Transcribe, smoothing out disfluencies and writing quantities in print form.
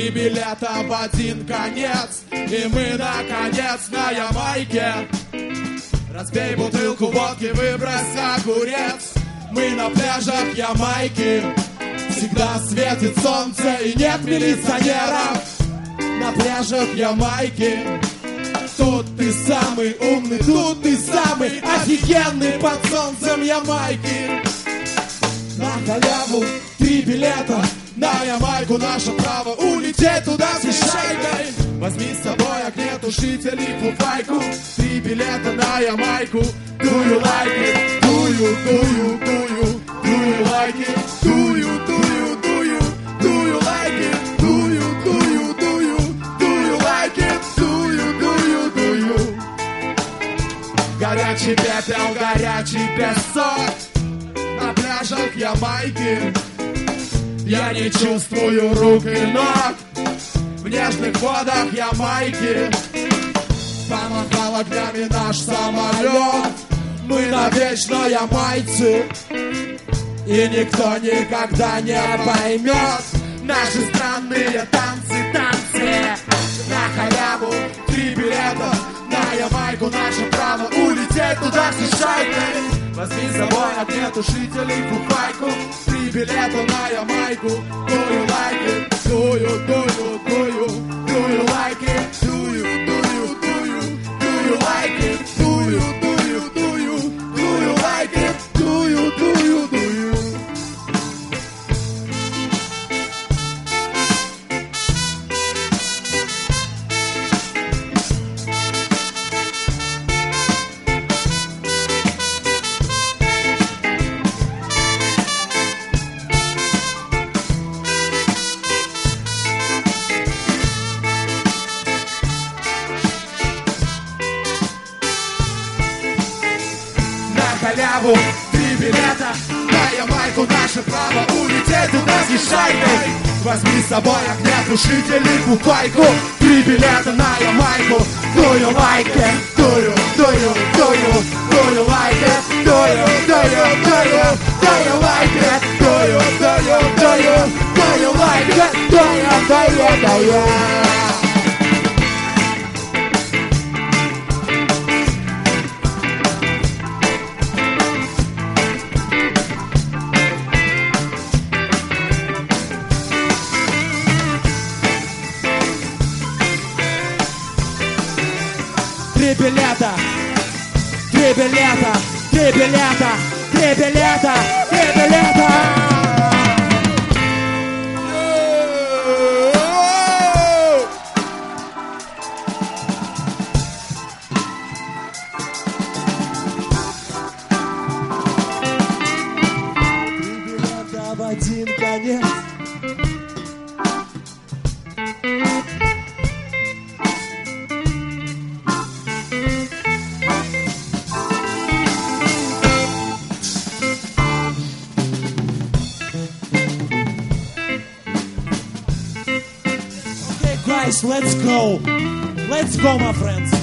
3 билета в один конец, и мы наконец на Ямайке. Разбей бутылку водки, выбрось огурец. Мы на пляжах Ямайки. Всегда светит солнце и нет милиционеров. На пляжах Ямайки. Тут ты самый умный, тут ты самый офигенный под солнцем Ямайки. На халяву 3 билета на Ямайку, наше право улететь туда с шайкой. Возьми с собой огнетушитель и фуфайку. 3 билета на Ямайку. Do you like it? Do you like it? Do you like it? Do you like it? Do you? Горячий пепел, горячий песок на пляжах Ямайки. Я не чувствую рук и ног в нежных водах Ямайки. Помахал огнями наш самолет. Мы навечно ямайцы, и никто никогда не поймет наши странные танцы. На халяву 3 билета на Ямайку, наше право улететь туда с шайкой. Возьми с собой огнетушитель и фуфайку. 3 билета на Ямайку. Do you like it? Do you like it? Do you like it? Do you like it? Do you? Халяву 3 билета на Ямайку, наше право улететь туда с шайкой. Возьми с собой огнетушитель и фуфайку. 3 билета на Ямайку. Do you like it? Do you like it? Do you like it? Do you like it? Do you? Три билета, 3 билета, 3 билета, 3 билета, 3 билета. В один конец. Okay, guys, let's go, my friends.